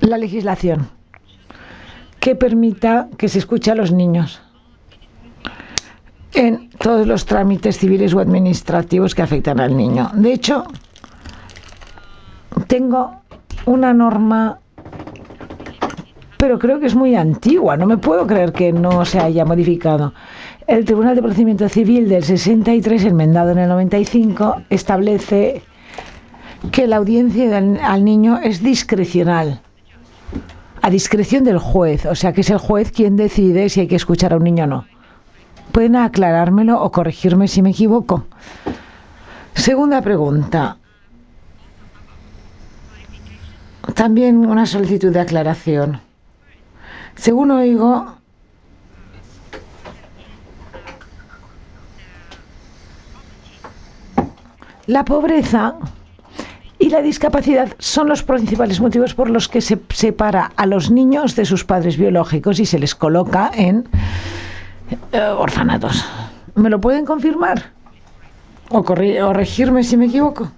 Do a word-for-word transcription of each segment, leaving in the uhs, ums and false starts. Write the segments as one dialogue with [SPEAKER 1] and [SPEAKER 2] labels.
[SPEAKER 1] la legislación que permita que se escuche a los niños en todos los trámites civiles o administrativos que afectan al niño. De hecho, tengo una norma, pero creo que es muy antigua, no me puedo creer que no se haya modificado. El Tribunal de Procedimiento Civil del sesenta y tres, enmendado en el noventa y cinco, establece que la audiencia del, al niño es discrecional, a discreción del juez, o sea que es el juez quien decide si hay que escuchar a un niño o no. ¿Pueden aclarármelo o corregirme si me equivoco? Segunda pregunta. También una solicitud de aclaración. Según oigo, la pobreza y la discapacidad son los principales motivos por los que se separa a los niños de sus padres biológicos y se les coloca en eh, orfanatos. ¿Me lo pueden confirmar? O corregirme si me equivoco.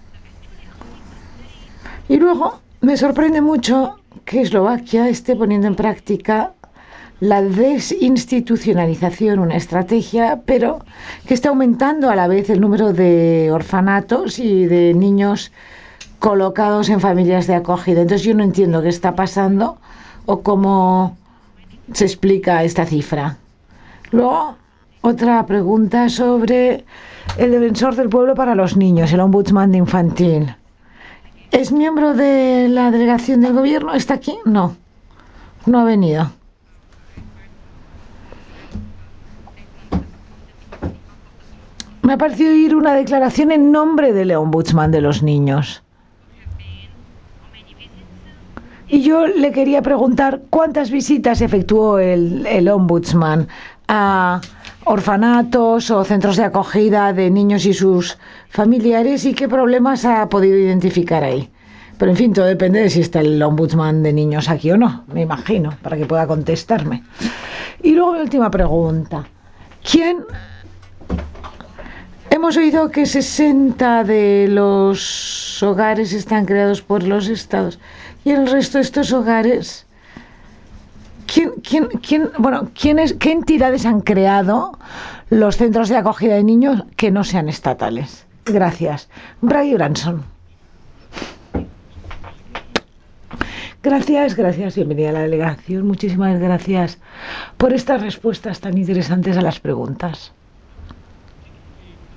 [SPEAKER 1] Y luego me sorprende mucho que Eslovaquia esté poniendo en práctica la desinstitucionalización, una estrategia, pero que está aumentando a la vez el número de orfanatos y de niños colocados en familias de acogida. Entonces yo no entiendo qué está pasando o cómo se explica esta cifra. Luego, otra pregunta sobre el defensor del pueblo para los niños, el ombudsman de infantil. ¿Es miembro de la delegación del gobierno? ¿Está aquí? No, no ha venido. Me ha parecido oír una declaración en nombre del ombudsman de los niños. Y yo le quería preguntar cuántas visitas efectuó el, el ombudsman a orfanatos o centros de acogida de niños y sus familiares y qué problemas ha podido identificar ahí. Pero en fin, todo depende de si está el ombudsman de niños aquí o no, me imagino, para que pueda contestarme. Y luego mi última pregunta. ¿Quién? Hemos oído que sesenta de los hogares están creados por los estados y en el resto de estos hogares, ¿quién, quién, quién, bueno, ¿quiénes, qué entidades han creado los centros de acogida de niños que no sean estatales? Gracias. Brian Branson. Gracias, gracias, bienvenida a la delegación. Muchísimas gracias por estas respuestas tan interesantes a las preguntas.